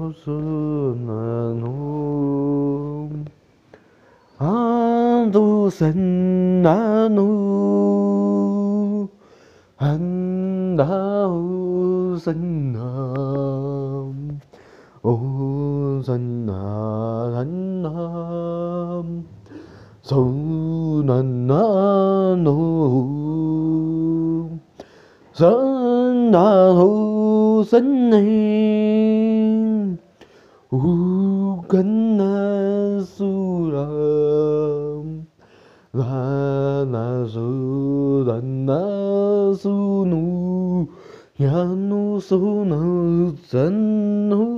sunanu Andu senanu Andau senam O senanam Sunananu Senanu senin Ukanasuram Lanasuranasunu Yanusunu Sanu